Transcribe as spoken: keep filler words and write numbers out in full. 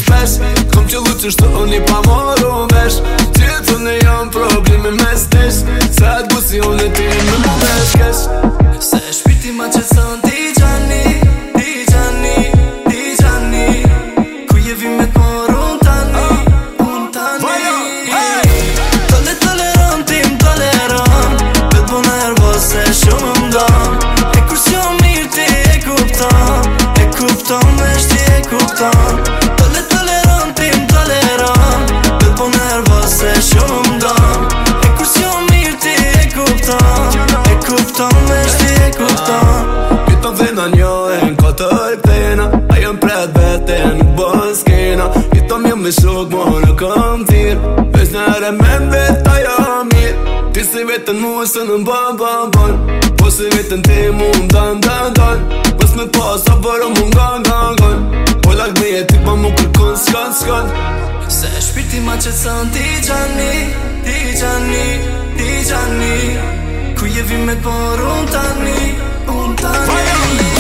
shpesh Kom qëllu që shto unë i pa moru vesh Që të në jam probleme me stesh Sa të busi unë e ti me mu vesh kesh Se shpirti ma që son ti gjani, ti gjani, ti gjani Ku je vi me t'mor unë tani, unë tani Tole toleron tim toleron Vetë bu nervos se shumë mdon E kur s'jo mirë ti e kupton E kupton me shti e kupton Tole toleron tim toleron Vetë bu nervos se shumë mdon E kur s'jo mirë ti e kupton E kupton me shti e kupton Piton vena njo e në katër pena Ajo në pret vete nuk bën skena Piton mjë me shok mo në kam tir Vesh nere me mbet ajo mirë Ti si vetën mu së në ban ban ban Po si vetën ti mu në dan dan dan Bës me pas sa bërë mu ngan ngan ngan Po lak me jeti pa mu kërkon s'kan s'kan Se shpirti ma që son ti gjani, ti gjani, ti gjani Ku je vi me t'mor unë tani, unë tani